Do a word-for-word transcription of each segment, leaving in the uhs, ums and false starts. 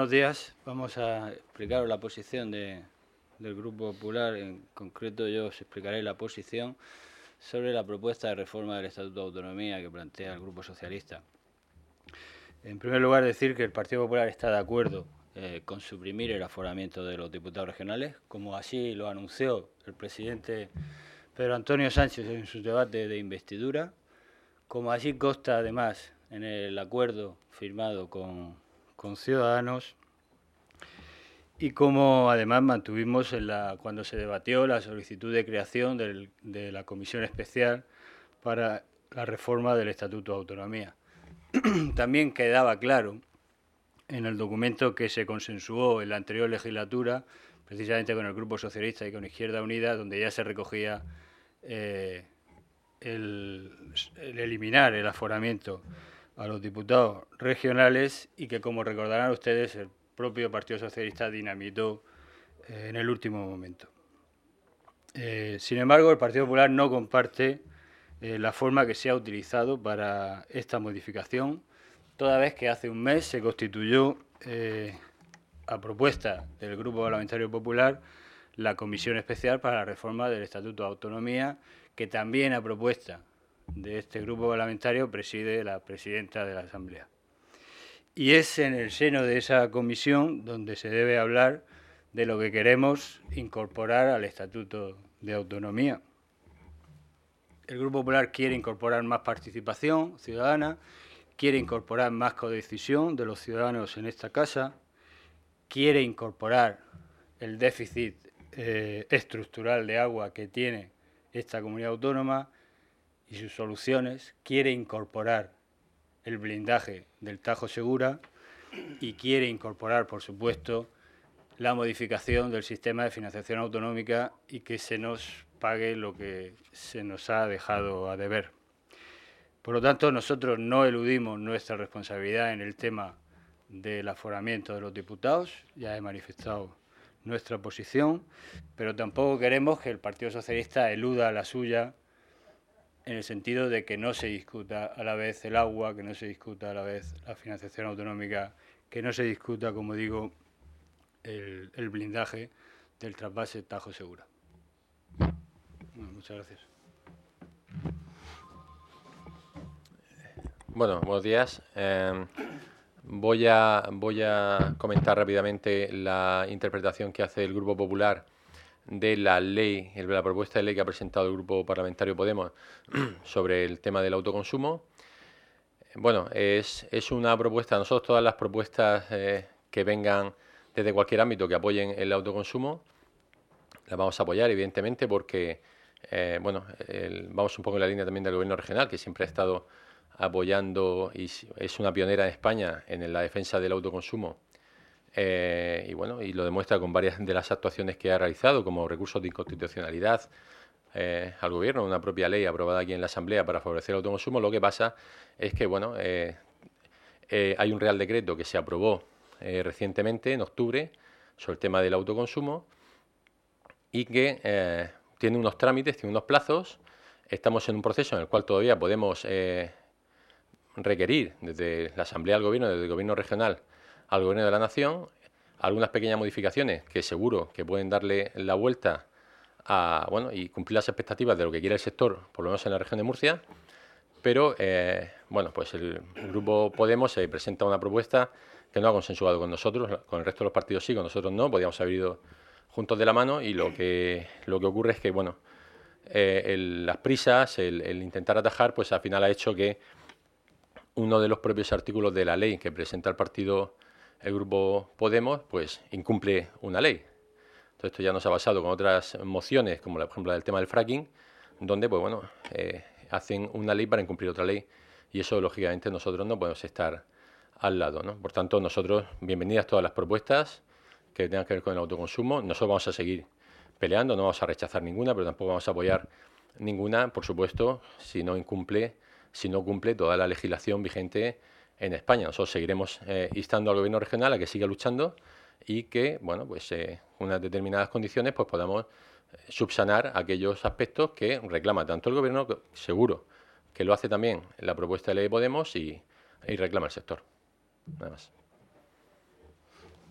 buenos días. Vamos a explicaros la posición de, del Grupo Popular. En concreto, yo os explicaré la posición sobre la propuesta de reforma del Estatuto de Autonomía que plantea el Grupo Socialista. En primer lugar, decir que el Partido Popular está de acuerdo eh, con suprimir el aforamiento de los diputados regionales, como así lo anunció el presidente Pedro Antonio Sánchez en su debate de investidura, como así consta además en el acuerdo firmado con, con Ciudadanos, y como además mantuvimos en la, cuando se debatió la solicitud de creación del, de la Comisión Especial para la reforma del Estatuto de Autonomía. También quedaba claro en el documento que se consensuó en la anterior legislatura, precisamente con el Grupo Socialista y con Izquierda Unida, donde ya se recogía eh, el, el eliminar el aforamiento a los diputados regionales y que, como recordarán ustedes, el propio Partido Socialista dinamitó eh, en el último momento. Eh, sin embargo, el Partido Popular no comparte eh, la forma que se ha utilizado para esta modificación, toda vez que hace un mes se constituyó, eh, a propuesta del Grupo Parlamentario Popular, la Comisión Especial para la Reforma del Estatuto de Autonomía, que también a propuesta de este grupo parlamentario preside la presidenta de la Asamblea. Y es en el seno de esa comisión donde se debe hablar de lo que queremos incorporar al Estatuto de Autonomía. El Grupo Popular quiere incorporar más participación ciudadana, quiere incorporar más codecisión de los ciudadanos en esta casa, quiere incorporar el déficit eh, estructural de agua que tiene esta comunidad autónoma y sus soluciones, quiere incorporar el blindaje del Tajo Segura y quiere incorporar, por supuesto, la modificación del sistema de financiación autonómica y que se nos pague lo que se nos ha dejado a deber. Por lo tanto, nosotros no eludimos nuestra responsabilidad en el tema del aforamiento de los diputados, ya he manifestado nuestra posición, pero tampoco queremos que el Partido Socialista eluda la suya en el sentido de que no se discuta a la vez el agua, que no se discuta a la vez la financiación autonómica, que no se discuta, como digo, el, el blindaje del trasvase Tajo Segura. Bueno, muchas gracias. Bueno, buenos días. Eh, voy, a, voy a comentar rápidamente la interpretación que hace el Grupo Popular de la ley, de la propuesta de ley que ha presentado el Grupo Parlamentario Podemos sobre el tema del autoconsumo. Bueno, es, es una propuesta, nosotros todas las propuestas eh, que vengan desde cualquier ámbito que apoyen el autoconsumo, las vamos a apoyar, evidentemente, porque eh, bueno, el, vamos un poco en la línea también del Gobierno regional, que siempre ha estado apoyando y es una pionera en España en la defensa del autoconsumo. Eh, y bueno, y lo demuestra con varias de las actuaciones que ha realizado, como recursos de inconstitucionalidad eh, al Gobierno, una propia ley aprobada aquí en la Asamblea para favorecer el autoconsumo. Lo que pasa es que bueno, eh, eh, hay un Real Decreto que se aprobó eh, recientemente, en octubre, sobre el tema del autoconsumo y que eh, tiene unos trámites, tiene unos plazos. Estamos en un proceso en el cual todavía podemos eh, requerir desde la Asamblea al Gobierno, desde el Gobierno regional al Gobierno de la Nación, algunas pequeñas modificaciones que seguro que pueden darle la vuelta a, bueno, y cumplir las expectativas de lo que quiere el sector, por lo menos en la región de Murcia. Pero, eh, bueno, pues el Grupo Podemos se eh, presenta una propuesta que no ha consensuado con nosotros, con el resto de los partidos sí, con nosotros no, podíamos haber ido juntos de la mano y lo que, lo que ocurre es que, bueno, eh, el, las prisas, el, el intentar atajar, pues al final ha hecho que uno de los propios artículos de la ley que presenta el partido, el Grupo Podemos, pues incumple una ley. Entonces esto ya nos ha pasado con otras mociones, como por ejemplo la del tema del fracking, donde pues bueno, eh, hacen una ley para incumplir otra ley y eso lógicamente nosotros no podemos estar al lado, ¿no? Por tanto, nosotros, bienvenidas todas las propuestas que tengan que ver con el autoconsumo. Nosotros vamos a seguir peleando, no vamos a rechazar ninguna, pero tampoco vamos a apoyar ninguna, por supuesto, si no incumple, si no cumple toda la legislación vigente en España. Nosotros seguiremos eh, instando al Gobierno regional a que siga luchando y que, bueno, pues eh, unas determinadas condiciones, pues podamos eh, subsanar aquellos aspectos que reclama tanto el Gobierno, que seguro que lo hace también la propuesta de ley de Podemos y, y reclama el sector. Nada más.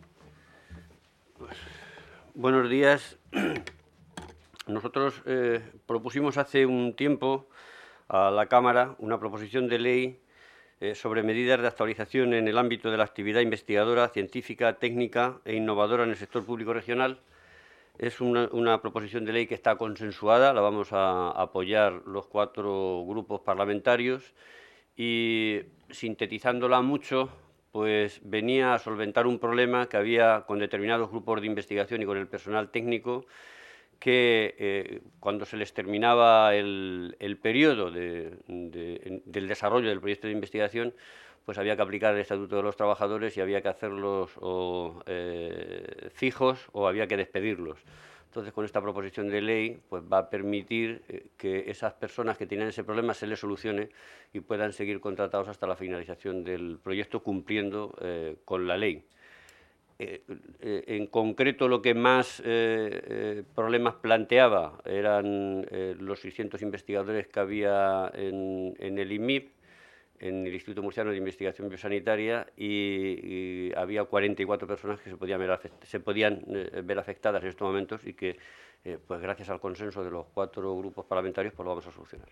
Buenos días. Nosotros eh, propusimos hace un tiempo a la Cámara una proposición de ley eh, sobre medidas de actualización en el ámbito de la actividad investigadora, científica, técnica e innovadora en el sector público regional. Es una, una proposición de ley que está consensuada, la vamos a apoyar los cuatro grupos parlamentarios y, sintetizándola mucho, pues venía a solventar un problema que había con determinados grupos de investigación y con el personal técnico, que eh, cuando se les terminaba el, el periodo de, de, del desarrollo del proyecto de investigación, pues había que aplicar el Estatuto de los Trabajadores y había que hacerlos o, eh, fijos o había que despedirlos. Entonces, con esta proposición de ley, pues va a permitir eh, que esas personas que tienen ese problema se les solucione y puedan seguir contratados hasta la finalización del proyecto, cumpliendo eh, con la ley. Eh, eh, en concreto, lo que más eh, eh, problemas planteaba eran eh, los seiscientos investigadores que había en, en el I M I P, en el Instituto Murciano de Investigación Biosanitaria, y, y había cuarenta y cuatro personas que se podían ver, afect se podían, eh, ver afectadas en estos momentos y que, eh, pues gracias al consenso de los cuatro grupos parlamentarios, pues lo vamos a solucionar.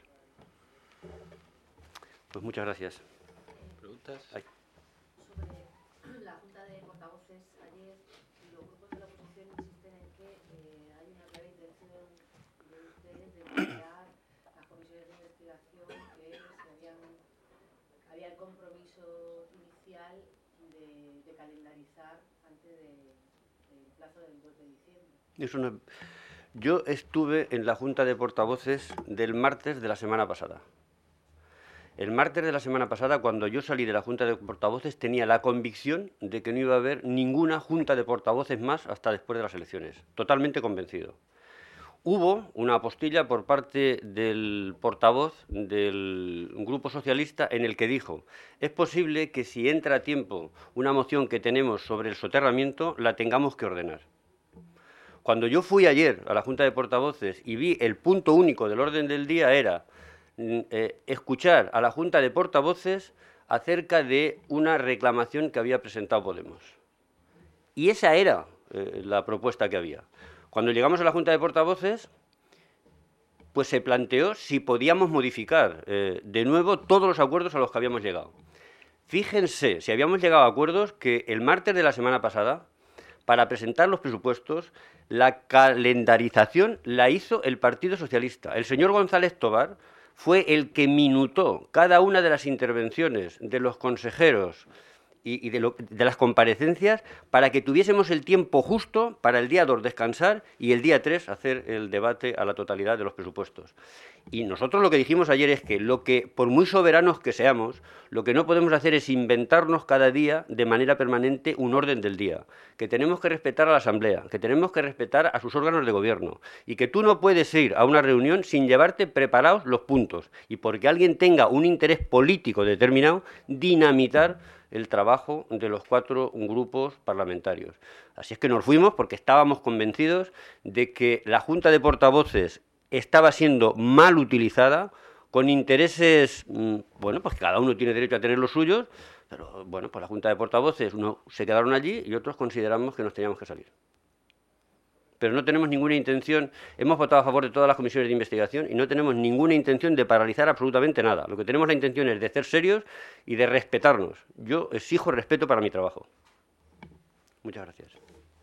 Pues muchas gracias. ¿Preguntas? Ay. Sobre la Junta de Portavoces, ayer los grupos de la oposición insisten en que eh, hay una clara intención de ustedes de crear las comisiones de investigación que se habían, había el compromiso inicial de, de calendarizar antes de, del plazo del dos de diciembre. Es una... Yo estuve en la Junta de Portavoces del martes de la semana pasada. El martes de la semana pasada, cuando yo salí de la Junta de Portavoces, tenía la convicción de que no iba a haber ninguna Junta de Portavoces más hasta después de las elecciones. Totalmente convencido. Hubo una apostilla por parte del portavoz del Grupo Socialista en el que dijo: es posible que si entra a tiempo una moción que tenemos sobre el soterramiento, la tengamos que ordenar. Cuando yo fui ayer a la Junta de Portavoces y vi el punto único del orden del día era eh, escuchar a la Junta de Portavoces acerca de una reclamación que había presentado Podemos. Y esa era eh, la propuesta que había. Cuando llegamos a la Junta de Portavoces, pues se planteó si podíamos modificar eh, de nuevo todos los acuerdos a los que habíamos llegado. Fíjense, si habíamos llegado a acuerdos que el martes de la semana pasada, para presentar los presupuestos, la calendarización la hizo el Partido Socialista. El señor González Tobar fue el que minutó cada una de las intervenciones de los consejeros y, y de, lo, de las comparecencias para que tuviésemos el tiempo justo para el día dos descansar y el día tres hacer el debate a la totalidad de los presupuestos. Y nosotros lo que dijimos ayer es que, lo que por muy soberanos que seamos, lo que no podemos hacer es inventarnos cada día de manera permanente un orden del día, que tenemos que respetar a la Asamblea, que tenemos que respetar a sus órganos de gobierno y que tú no puedes ir a una reunión sin llevarte preparados los puntos y porque alguien tenga un interés político determinado, dinamitar el trabajo de los cuatro grupos parlamentarios. Así es que nos fuimos porque estábamos convencidos de que la Junta de Portavoces estaba siendo mal utilizada, con intereses, bueno, pues cada uno tiene derecho a tener los suyos, pero bueno, pues la Junta de Portavoces, unos se quedaron allí y otros consideramos que nos teníamos que salir. Pero no tenemos ninguna intención, hemos votado a favor de todas las comisiones de investigación y no tenemos ninguna intención de paralizar absolutamente nada. Lo que tenemos la intención es de ser serios y de respetarnos. Yo exijo respeto para mi trabajo. Muchas gracias.